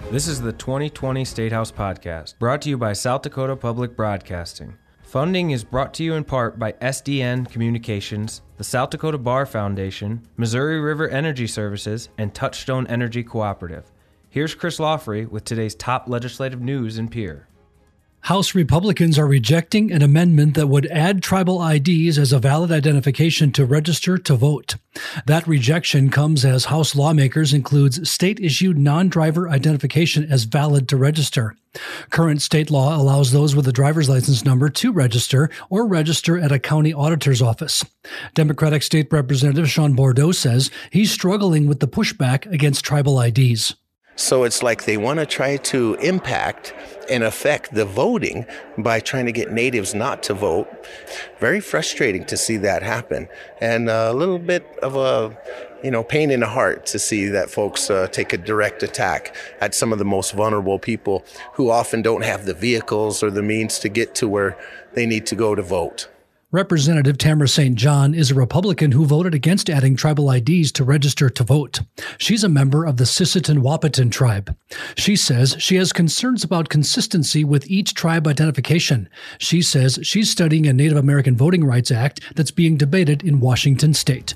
This is the 2020 State House Podcast, brought to you by South Dakota Public Broadcasting. Funding is brought to you in part by SDN Communications, the South Dakota Bar Foundation, Missouri River Energy Services, and Touchstone Energy Cooperative. Here's Chris Lawfrey with today's top legislative news in Pierre. House Republicans are rejecting an amendment that would add tribal IDs as a valid identification to register to vote. That rejection comes as House lawmakers includes state-issued non-driver identification as valid to register. Current state law allows those with a driver's license number to register or register at a county auditor's office. Democratic State Representative Sean Bordeaux says he's struggling with the pushback against tribal IDs. So it's like they want to try to impact and affect the voting by trying to get natives not to vote. Very frustrating to see that happen, and a little bit of a pain in the heart to see that folks take a direct attack at some of the most vulnerable people who often don't have the vehicles or the means to get to where they need to go to vote. Representative Tamara St. John is a Republican who voted against adding tribal IDs to register to vote. She's a member of the Sisseton-Wahpeton tribe. She says she has concerns about consistency with each tribe identification. She says she's studying a Native American Voting Rights Act that's being debated in Washington state.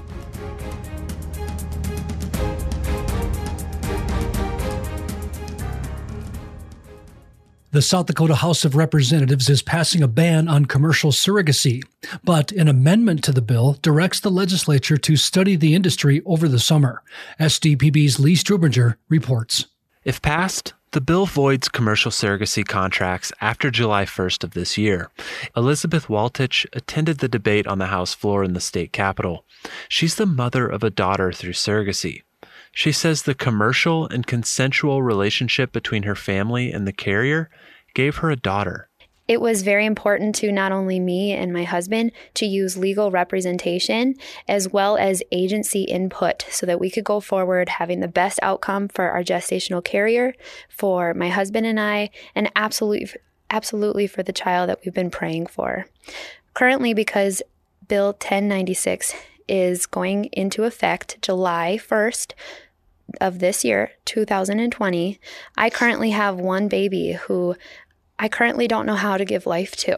The South Dakota House of Representatives is passing a ban on commercial surrogacy, but an amendment to the bill directs the legislature to study the industry over the summer. SDPB's Lee Strubinger reports. If passed, the bill voids commercial surrogacy contracts after July 1st of this year. Elizabeth Waltich attended the debate on the House floor in the state capitol. She's the mother of a daughter through surrogacy. She says the commercial and consensual relationship between her family and the carrier gave her a daughter. It was very important to not only me and my husband to use legal representation as well as agency input so that we could go forward having the best outcome for our gestational carrier, for my husband and I, and absolutely for the child that we've been praying for. Currently, because Bill 1096 is going into effect July 1st of this year, 2020, I currently have one baby who I currently don't know how to give life to.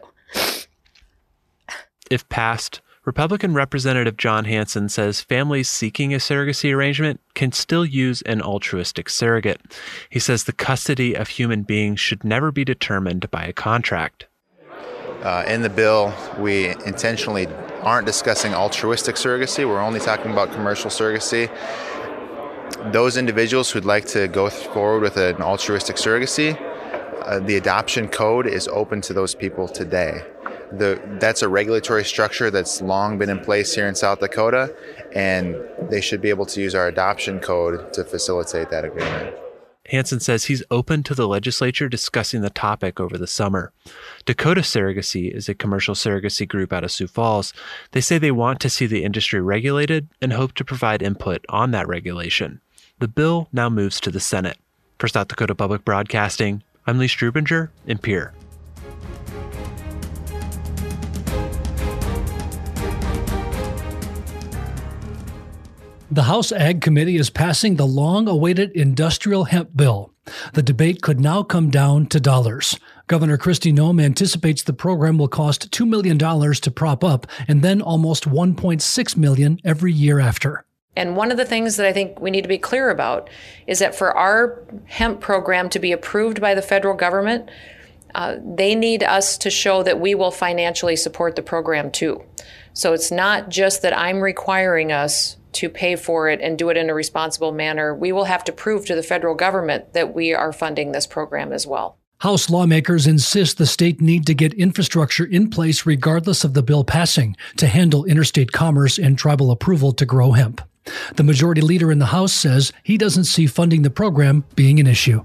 If passed, Republican Representative John Hanson says families seeking a surrogacy arrangement can still use an altruistic surrogate. He says the custody of human beings should never be determined by a contract. In the bill, we intentionally aren't discussing altruistic surrogacy. We're only talking about commercial surrogacy. Those individuals who'd like to go forward with an altruistic surrogacy, the adoption code is open to those people today. That's a regulatory structure that's long been in place here in South Dakota, and they should be able to use our adoption code to facilitate that agreement. Hanson says he's open to the legislature discussing the topic over the summer. Dakota Surrogacy is a commercial surrogacy group out of Sioux Falls. They say they want to see the industry regulated and hope to provide input on that regulation. The bill now moves to the Senate. For South Dakota Public Broadcasting, I'm Lee Strubinger in Pierre. The House Ag Committee is passing the long-awaited industrial hemp bill. The debate could now come down to dollars. Governor Kristi Noem anticipates the program will cost $2 million to prop up and then almost $1.6 million every year after. And one of the things that I think we need to be clear about is that for our hemp program to be approved by the federal government, they need us to show that we will financially support the program too. So it's not just that I'm requiring us to pay for it and do it in a responsible manner. We will have to prove to the federal government that we are funding this program as well. House lawmakers insist the state need to get infrastructure in place regardless of the bill passing to handle interstate commerce and tribal approval to grow hemp. The majority leader in the House says he doesn't see funding the program being an issue.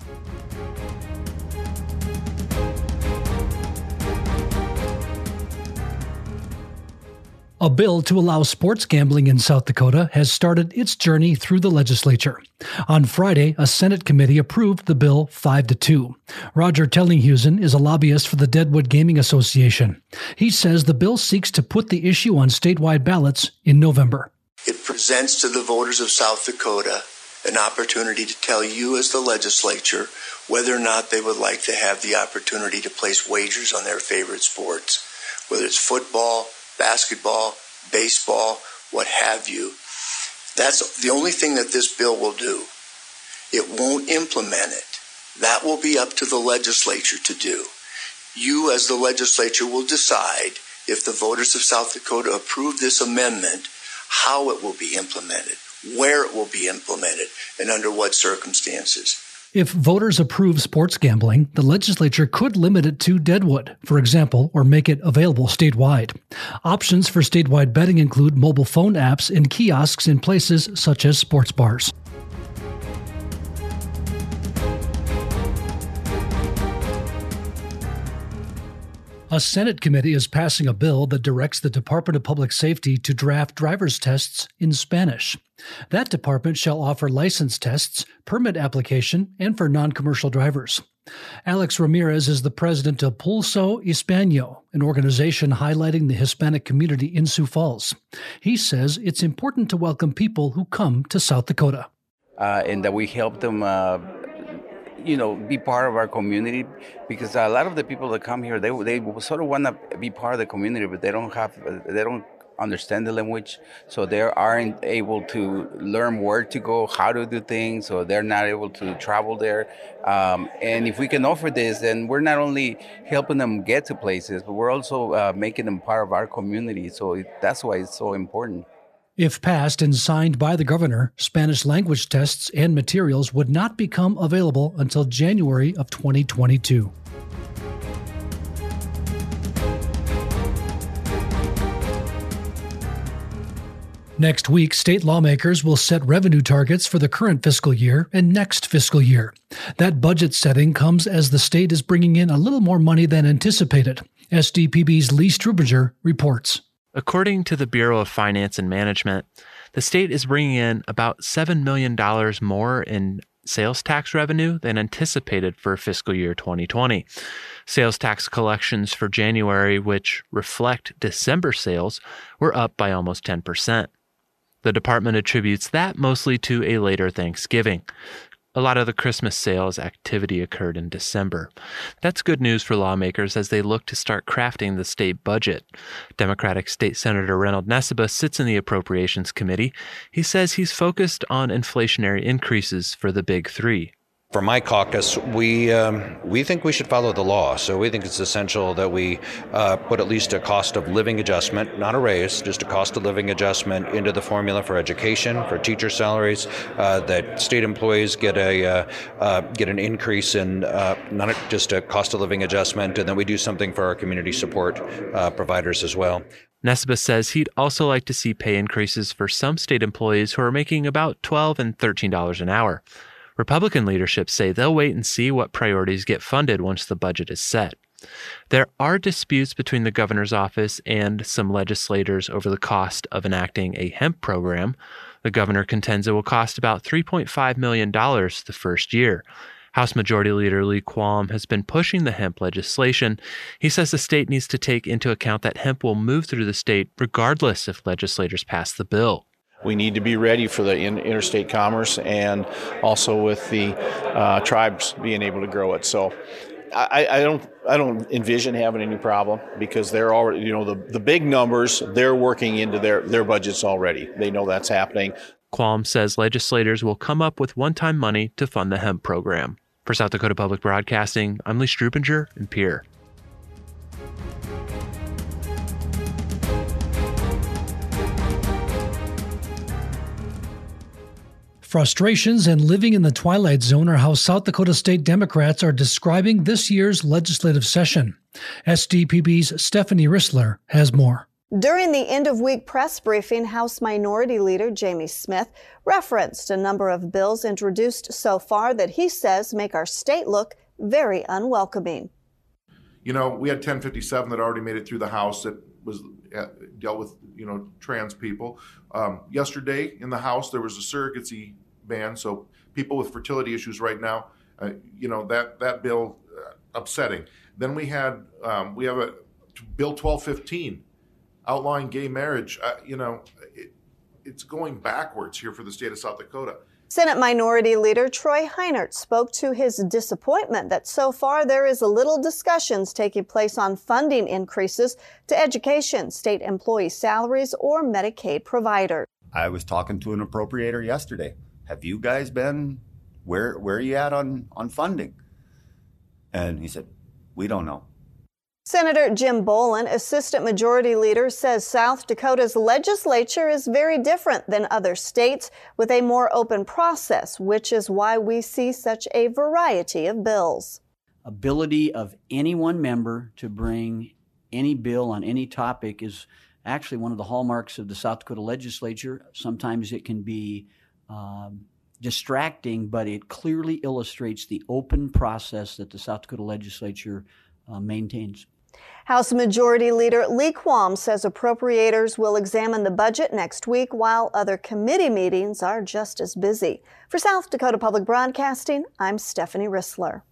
A bill to allow sports gambling in South Dakota has started its journey through the legislature. On Friday, a Senate committee approved the bill 5-2. Roger Tellinghusen is a lobbyist for the Deadwood Gaming Association. He says the bill seeks to put the issue on statewide ballots in November. It presents to the voters of South Dakota an opportunity to tell you as the legislature whether or not they would like to have the opportunity to place wagers on their favorite sports, whether it's football, basketball, baseball, what have you. That's the only thing that this bill will do. It won't implement it. That will be up to the legislature to do. You as the legislature will decide, if the voters of South Dakota approve this amendment, how it will be implemented, where it will be implemented, and under what circumstances. If voters approve sports gambling, the legislature could limit it to Deadwood, for example, or make it available statewide. Options for statewide betting include mobile phone apps and kiosks in places such as sports bars. A Senate committee is passing a bill that directs the Department of Public Safety to draft driver's tests in Spanish. That department shall offer license tests, permit application, and for non-commercial drivers. Alex Ramirez is the president of Pulso Hispano, an organization highlighting the Hispanic community in Sioux Falls. He says it's important to welcome people who come to South Dakota. And that we help them be part of our community, because a lot of the people that come here, they sort of want to be part of the community, but they don't understand the language, so they aren't able to learn where to go, how to do things, so they're not able to travel there. And if we can offer this, then we're not only helping them get to places, but we're also making them part of our community. So that's why it's so important. If passed and signed by the governor, Spanish language tests and materials would not become available until January of 2022. Next week, state lawmakers will set revenue targets for the current fiscal year and next fiscal year. That budget setting comes as the state is bringing in a little more money than anticipated. SDPB's Lee Strubinger reports. According to the Bureau of Finance and Management, the state is bringing in about $7 million more in sales tax revenue than anticipated for fiscal year 2020. Sales tax collections for January, which reflect December sales, were up by almost 10%. The department attributes that mostly to a later Thanksgiving. A lot of the Christmas sales activity occurred in December. That's good news for lawmakers as they look to start crafting the state budget. Democratic State Senator Reynold Nesseba sits in the Appropriations Committee. He says he's focused on inflationary increases for the big three. For my caucus, we think we should follow the law. So we think it's essential that we put at least a cost of living adjustment, not a raise, just a cost of living adjustment into the formula for education, for teacher salaries, that state employees get an increase in not just a cost of living adjustment, and then we do something for our community support providers as well. Nesseba says he'd also like to see pay increases for some state employees who are making about $12 and $13 an hour. Republican leadership say they'll wait and see what priorities get funded once the budget is set. There are disputes between the governor's office and some legislators over the cost of enacting a hemp program. The governor contends it will cost about $3.5 million the first year. House Majority Leader Lee Qualm has been pushing the hemp legislation. He says the state needs to take into account that hemp will move through the state regardless if legislators pass the bill. We need to be ready for the interstate commerce and also with the tribes being able to grow it. So I don't envision having any problem because they're already, the big numbers, they're working into their budgets already. They know that's happening. Qualm says legislators will come up with one-time money to fund the hemp program. For South Dakota Public Broadcasting, I'm Lee Strubinger in Pierre. Frustrations and living in the twilight zone are how South Dakota State Democrats are describing this year's legislative session. SDPB's Stephanie Rissler has more. During the end-of-week press briefing, House Minority Leader Jamie Smith referenced a number of bills introduced so far that he says make our state look very unwelcoming. We had 1057 that already made it through the House that was dealt with, trans people. Yesterday in the House, there was a surrogacy ban, so people with fertility issues right now, that bill upsetting. Then we have a Bill 1215 outlawing gay marriage. It's going backwards here for the state of South Dakota. Senate Minority Leader Troy Heinert spoke to his disappointment that so far there is little discussions taking place on funding increases to education, state employee salaries, or Medicaid providers. I was talking to an appropriator yesterday. Have you guys been, where are you at on funding? And he said, we don't know. Senator Jim Bolin, Assistant Majority Leader, says South Dakota's legislature is very different than other states with a more open process, which is why we see such a variety of bills. Ability of any one member to bring any bill on any topic is actually one of the hallmarks of the South Dakota legislature. Sometimes it can be distracting, but it clearly illustrates the open process that the South Dakota legislature maintains. House Majority Leader Lee Qualm says appropriators will examine the budget next week while other committee meetings are just as busy. For South Dakota Public Broadcasting, I'm Stephanie Rissler.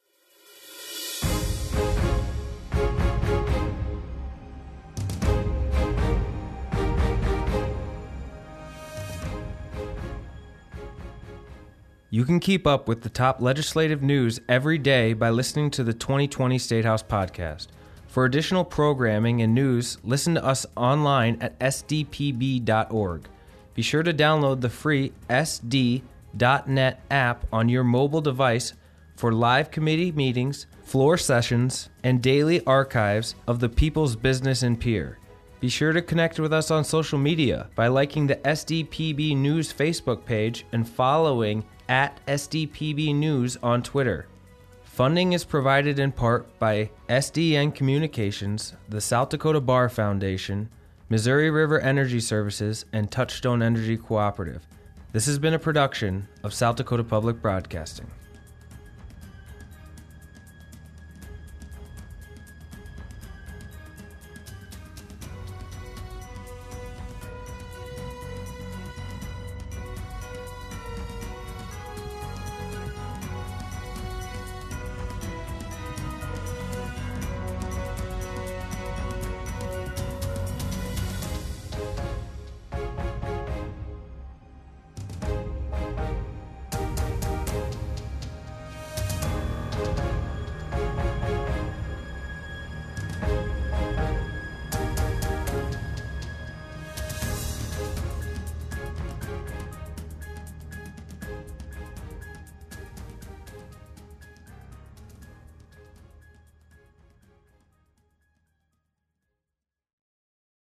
You can keep up with the top legislative news every day by listening to the 2020 State House podcast. For additional programming and news, listen to us online at sdpb.org. Be sure to download the free SD.net app on your mobile device for live committee meetings, floor sessions, and daily archives of the People's Business in Pierre. Be sure to connect with us on social media by liking the SDPB News Facebook page and following at SDPB News on Twitter. Funding is provided in part by SDN Communications, the South Dakota Bar Foundation, Missouri River Energy Services, and Touchstone Energy Cooperative. This has been a production of South Dakota Public Broadcasting.